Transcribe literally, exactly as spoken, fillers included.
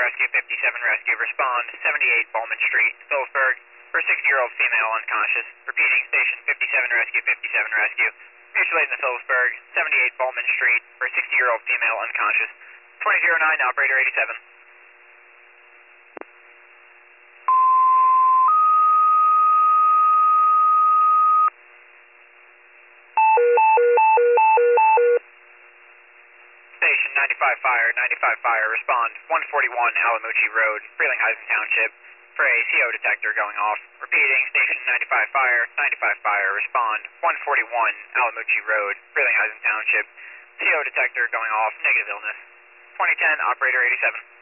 Rescue fifty-seven Rescue, respond seventy-eight Bowman Street, Phillipsburg, for a sixty-year-old female unconscious. Repeating, Station fifty-seven Rescue, fifty-seven Rescue, mutual aid in the Phillipsburg, seventy-eight Bowman Street, for a sixty-year-old female unconscious. twenty oh nine, operator eighty-seven. Station ninety-five Fire, ninety-five Fire, respond one forty-one Alamucci Road, Frelinghuysen Township, for a C O detector going off. Repeating, Station ninety-five Fire, ninety-five Fire, respond one forty-one Alamucci Road, Frelinghuysen Township, C O detector going off, negative illness. twenty ten, operator eighty-seven.